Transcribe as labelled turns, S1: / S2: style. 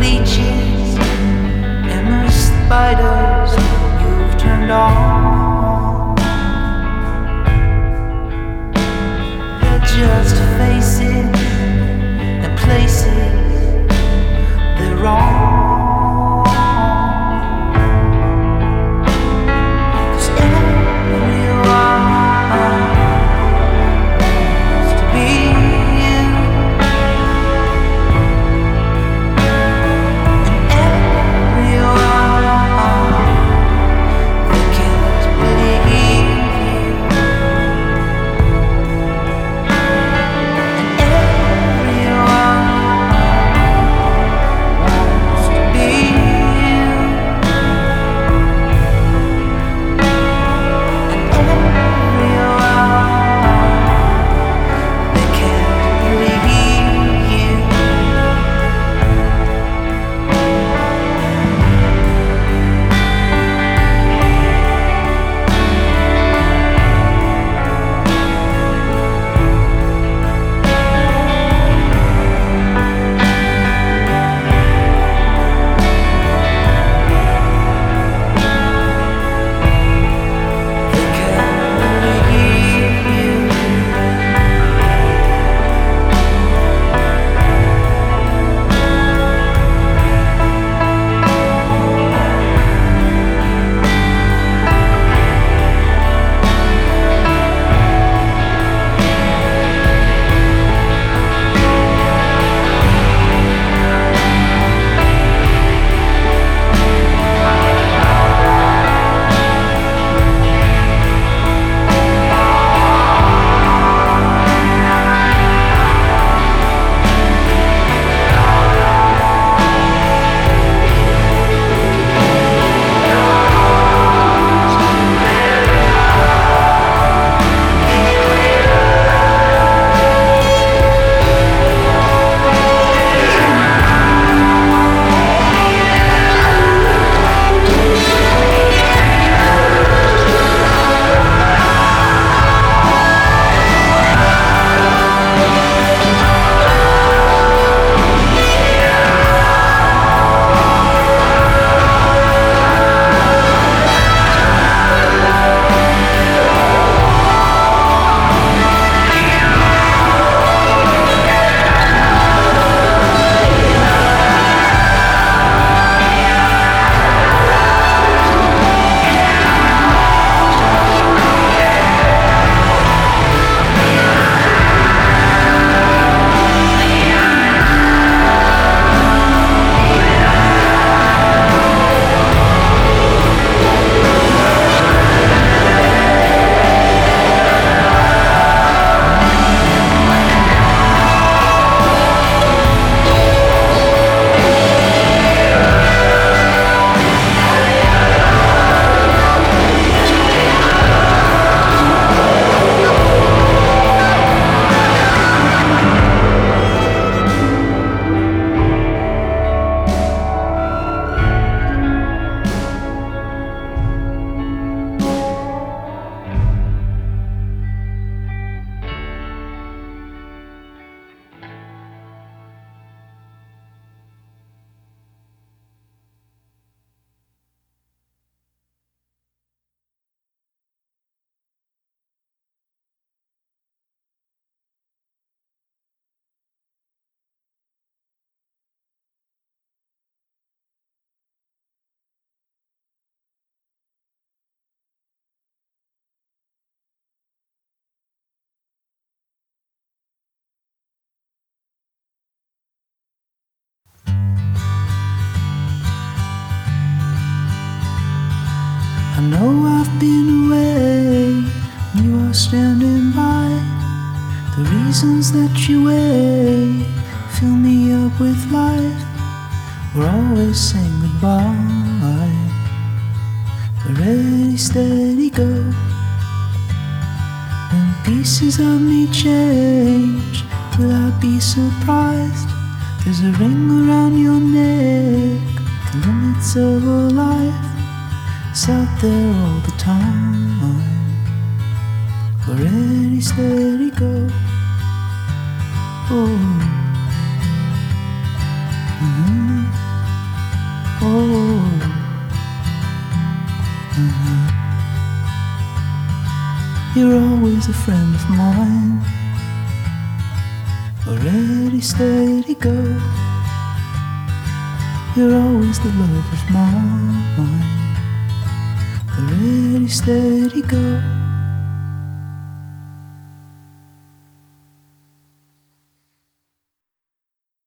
S1: leeches and the spiders you've turned on. They're just faces and places they're wrong.
S2: I know I've been away, and you are standing by. The reasons that you wait fill me up with life. We're always saying goodbye. We're ready, steady, go. When pieces of me change, will I be surprised? There's a ring around your neck, the limits of our life. It's out there all the time. We're ready, steady, go. Oh. Oh, you're always a friend of mine. A ready, steady go. You're always the love of mine. A ready, steady go.